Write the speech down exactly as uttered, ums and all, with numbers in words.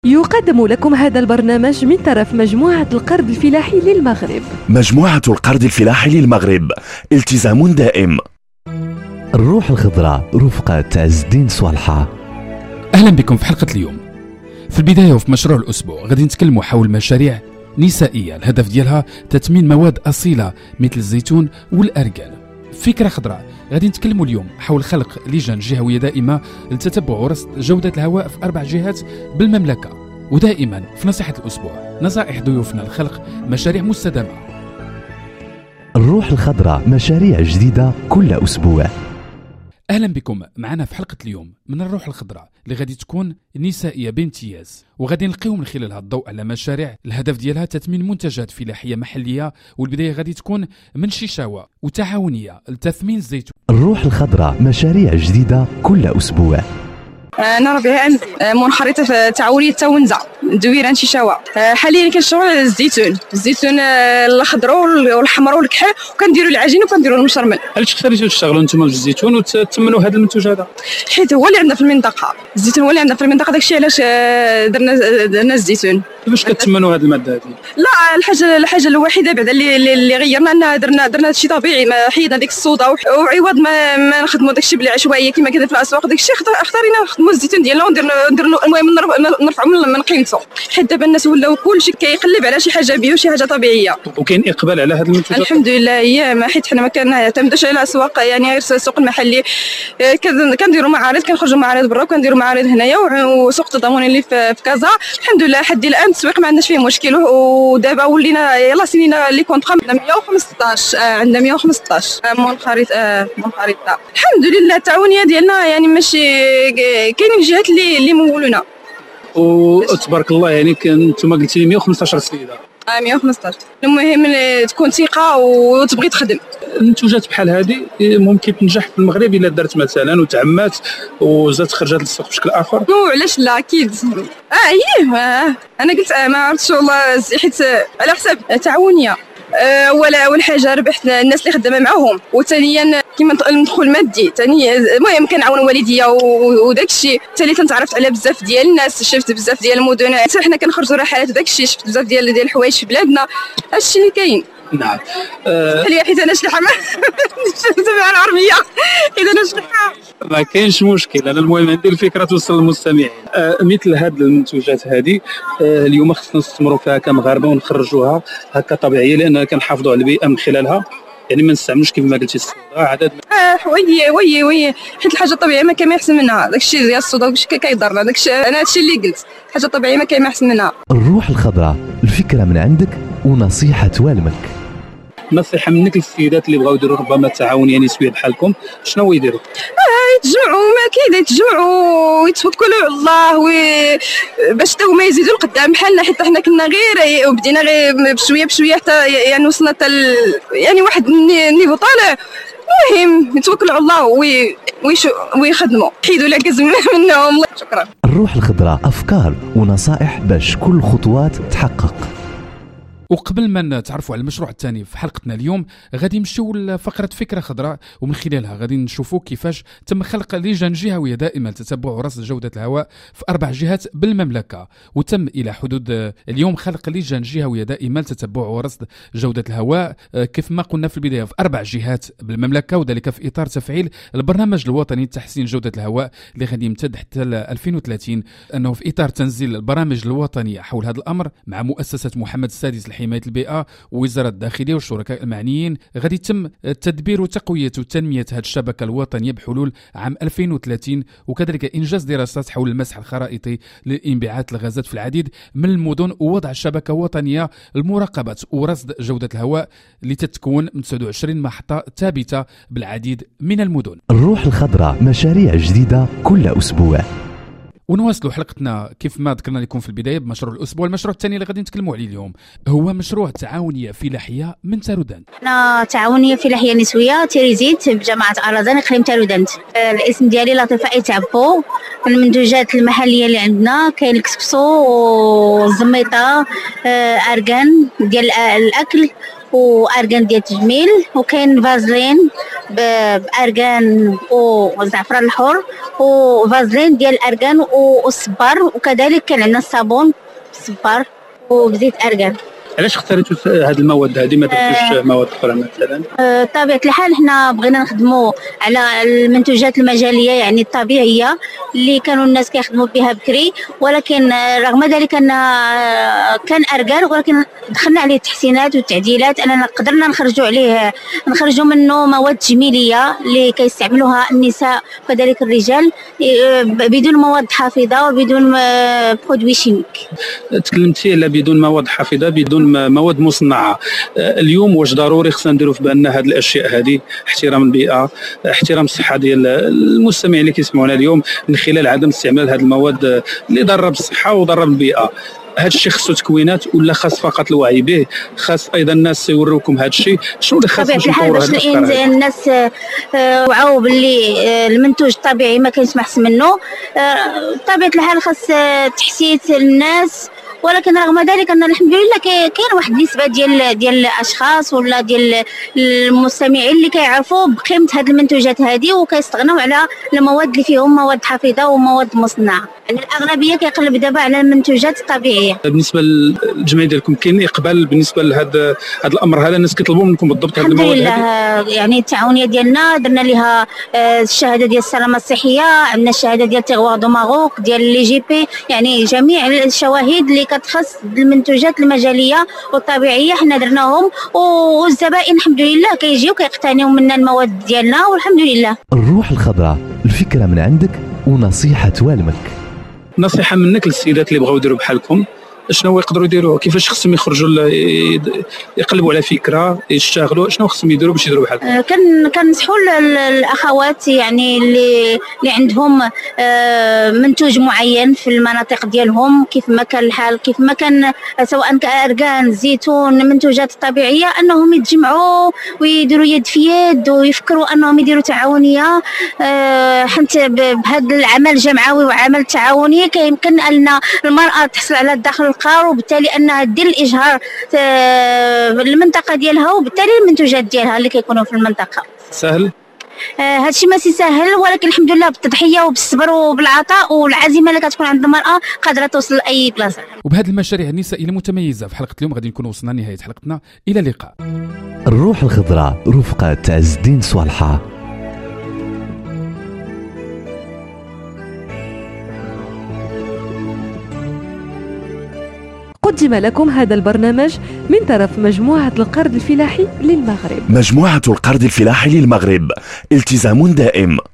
يقدم لكم هذا البرنامج من طرف مجموعة القرض الفلاحي للمغرب. مجموعة القرض الفلاحي للمغرب، التزام دائم. الروح الخضراء رفقة عز الدين صالحة. أهلا بكم في حلقة اليوم. في البداية وفي مشروع الأسبوع غادي نتكلموا حول مشاريع نسائية الهدف ديالها تثمين مواد أصيلة مثل الزيتون والأرجان. فكرة خضراء غادي نتكلموا اليوم حول خلق لجان جهوية دائمة لتتبع ورصد جودة الهواء في أربع جهات بالمملكة. ودائما في نصيحة الأسبوع نصائح ضيوفنا لخلق مشاريع مستدامة. الروح الخضراء مشاريع جديدة كل أسبوع. أهلا بكم معنا في حلقة اليوم من الروح الخضراء اللي غادي تكون نسائية بامتياز، وغادي نلقيو من خلالها الضوء على مشاريع الهدف ديالها تثمين منتجات فلاحية محلية، والبداية غادي تكون من شيشاوة وتعاونية لتثمين الزيتون. الروح الخضراء مشاريع جديدة كل أسبوع. أنا ربيعة منخرطة في تعاونية تاونزا دويران شيشاوة. حاليا كنشتغل على الزيتون الزيتون الخضر والحمر والكحل، وكنديروا العجين وكنديروا المشرمل. علاش اختاريتوا تشتغلوا نتوما بالزيتون وتثمنوا هذا المنتوج هذا؟ حيت هو اللي عندنا في المنطقة، الزيتون هو اللي عندنا في المنطقة، داكشي علاش درنا درنا الزيتون. كيفاش كتثمنوا هذه المادة هذه؟ لا، الحاجة الحاجة الوحيدة بعدا اللي اللي غيرنا أننا درنا درنا هادشي طبيعي، ما حيدنا ديك الصودا، وعوض ما ما نخدموا داكشي بالعشوائية كما كاين في الأسواق، داكشي اختارينا نخدموا الزيتون ديالنا وندير ندير المهم نرفعوا من قيمته، حيت دابا الناس ولاو كلشي كيقلب على شي حاجه بيو، شي حاجه طبيعيه. وكاين اقبال على هذا المنتوج؟ الحمد لله. هي ما حيت حنا ما كنعتمدوش على الاسواق، يعني غير السوق المحلي. كنديروا معارض، كنخرجوا معارض برا وكنديروا معارض هنايا، وسوق التضامن اللي في كازا الحمد لله حد الان التسويق ما عندناش فيه مشكل. ودابا ولينا يلاه سنينا لي كونطرا عندنا مية وخمسطاش عندنا مية وخمسطاش منخرط منخرطه الحمد لله. التعاونيه ديالنا يعني ماشي كاينين الجهات اللي اللي مولونا، وتبارك الله. يعني انتم قلتي لي مية وخمسطاش سيده. اه مية وخمسطاش. المهم تكون ثقه وتبغي تخدم. المنتوجات بحال هذه ممكن تنجح في المغرب الا دارت مثلا وتعمات وزادت خرجت للسوق بشكل اخر؟ وعلاش لا، اكيد. اه ايه آه. انا قلت آه ما عرفتش والله، حيت على حساب تعاونيه. أه ولا اول حاجه ربحت الناس اللي خدامه معاهم، وثانيا كيما المدخول المادي. ثاني المهم كنعاون والديا وداك الشيء. ثالثا تعرفت على بزاف ديال الناس، شفت بزاف ديال المدن، حتى حنا كنخرجوا رحلات وداك الشيء، شفت بزاف ديال ديال الحوايج في بلادنا. هادشي اللي كاين. نعم. أه حيت انا شلحه سمع العربيه، حيت انا شلحه ما كاينش مشكل. انا المهم عندي الفكره توصل للمستمعين. أه مثل هذه المنتوجات هذه أه اليوم خصنا نستثمروا فيها كمغاربه ونخرجوها هكا طبيعيه، لان كنحافظوا على البيئه من خلالها. يعني ما نستعملوش كيف ما قلتي الصودا عدد اه وي وي وي حيت الحاجه الطبيعيه ما كاين ما يحسن منها. داكشي ديال الصودا داكشي كيضرنا، داكشي انا هادشي اللي قلت، حاجه طبيعيه ما كاين ما يحسن منها. الروح الخضراء، الفكره من عندك ونصيحه توالمك. نصيحه منك للسيدات اللي بغاو يديروا ربما تعاونيه نسويه بحالكم، شنو يديروا؟ اه يتجمعوا، ما كاين يتجمعوا ويتوكلوا على الله و... باش حتى هما يزيدوا لقدام بحالنا، حيت حنا كنا غير وبدينا غير بشويه بشويه حتى يعني وصلنا حتى يعني واحد النيفو طالع. المهم يتوكلوا على الله وي... ويشو... ويخدموا، حيدوا العكز منهم. شكرا. الروح الخضراء افكار ونصائح باش كل خطوات تحقق. وقبل ما نتعرفوا على المشروع الثاني في حلقتنا اليوم غادي نمشيو لفقره فكره خضراء، ومن خلالها غادي نشوفوا كيفاش تم خلق لجان جهويه دائمه لتتبع ورصد جوده الهواء في اربع جهات بالمملكه. وتم الى حدود اليوم خلق لجان جهويه دائمه لتتبع ورصد جوده الهواء كيف ما قلنا في البدايه في اربع جهات بالمملكه، وذلك في اطار تفعيل البرنامج الوطني لتحسين جوده الهواء اللي غادي يمتد حتى ألفين وثلاثين. انه في اطار تنزيل البرامج الوطنيه حول هذا الامر مع مؤسسه محمد السادس حماية البيئة ووزارة الداخلية والشركاء المعنيين، غادي يتم تدبير وتقوية وتنمية هذه الشبكة الوطنية بحلول عام ألفين وثلاثين، وكذلك إنجاز دراسات حول المسح الخرائطي للانبعاث الغازات في العديد من المدن، ووضع شبكة وطنية لمراقبة ورصد جودة الهواء اللي تتكون من تسعة وعشرين محطة ثابتة بالعديد من المدن. الروح الخضراء مشاريع جديدة كل أسبوع. ونواصلوا حلقتنا كيف ما ذكرنا لكم في البدايه بمشروع الاسبوع. المشروع الثاني اللي غادي نتكلموا عليه اليوم هو مشروع تعاونيه فلاحيه من تارودانت. انا تعاونيه فلاحيه نسويه تيريزيت بجامعه اراضان اقليم تارودانت. الاسم ديالي لطيفه ايتابو. المنتوجات المحليه اللي عندنا كاين الكسكسو والزميطه، اركان ديال الاكل وارغان ديال التجميل، وكاين فازلين بارغان وزعفران الحر، وفازلين ديال الارغان والصبار، وكذلك كان عندنا الصابون بالصبار وبزيت ارغان. علاش اختاريتوا هذه المواد هذه ما درتوش آه مواد اخرى مثلا؟ آه طبيعه الحال حنا بغينا نخدموا على المنتوجات المجاليه يعني الطبيعيه اللي كانوا الناس كيخدموا بها بكري، ولكن رغم ذلك ان كان ارغان ولكن دخلنا عليه التحسينات والتعديلات اننا قدرنا نخرجوا عليه نخرجوا منه مواد تجميليه اللي كيستعملوها النساء وكذلك الرجال بدون مواد حافظه وبدون برودوي شيميك. تكلمتي على بدون مواد حافظه بدون مواد مصنعه. اليوم واش ضروري خصنا نديروا في بالنا هذه الاشياء هذه، احترام البيئه، احترام الصحه ديال المستمعين اللي كيسمعونا اليوم من خلال عدم استعمال هذه المواد اللي ضاره بالصحه وضاره بالبيئه. هذا الشيء خصو تكوينات ولا خاص فقط الوعي به؟ خاص ايضا الناس يوروكم هذا الشيء؟ شنو اللي خاص باش نطوروا هذا الافكار؟ الناس وعاو باللي المنتوج الطبيعي ما كاينش ما احسن منه. بطبيعه الحال خاص تحسيت الناس، ولكن رغم ذلك ان الحمد لله كاين واحد النسبه ديال ديال الاشخاص ولا ديال المستمعين اللي كيعرفوا بقيمه هذه المنتوجات هذه وكيستغنوا على المواد اللي فيهم مواد حافظه ومواد مصنعه. يعني الاغلبيه كيقلب دابا على المنتوجات الطبيعيه. بالنسبه للجمعيه ديالكم كاين اقبال بالنسبه لهذا هذا الامر هذا؟ الناس كيطلبوا منكم بالضبط هذه المواد هذه؟ الحمد لله، يعني التعاونيه ديالنا درنا لها الشهاده ديال السلامه الصحيه، عندنا الشهاده ديال تيغوا دو ماروك ديال لي جي بي، يعني جميع الشواهد اللي كتخص المنتوجات المجاليه والطبيعيه حنا درناهم، والزبائن الحمد لله كيجيو كيقتنيو منا المواد ديالنا والحمد لله. الروح الخضراء، الفكره من عندك ونصيحه توالمك. نصيحه منك للسيدات اللي بغاو يديروا بحالكم، شنو يقدروا يديروا؟ كيفاش خصهم يخرجوا يقلبوا على فكره يشتغلوا؟ شنو خصهم يديروا باش يديروا بحالكم؟ كان كنصحوا الاخوات يعني اللي اللي عندهم منتوج معين في المناطق ديالهم كيف ما كان الحال، كيف ما كان سواء كارغان، زيتون، منتوجات طبيعيه، انهم يتجمعوا ويديروا يد في يد ويفكروا انهم يديروا تعاونيه. حيت بهذا العمل الجمعوي وعمل تعاوني كيمكن ان المراه تحصل على الدخل القار، وبالتالي انها دير الاجهار المنطقه ديالها وبالتالي المنتوجات ديالها اللي كيكونوا في المنطقه. سهل؟ هذا الشيء ماشي سهل، ولكن الحمد لله بالتضحيه وبالصبر وبالعطاء والعزيمه اللي كتكون عند المراه قادره توصل لاي بلاصه. وبهذه المشاريع النسائيه المتميزه في حلقه اليوم غادي نكون وصلنا لنهايه حلقتنا. الى اللقاء. الروح الخضراء رفقه عز الدين صالحه. قدم لكم هذا البرنامج من طرف مجموعة القرض الفلاحي للمغرب. مجموعة القرض الفلاحي للمغرب، التزام دائم.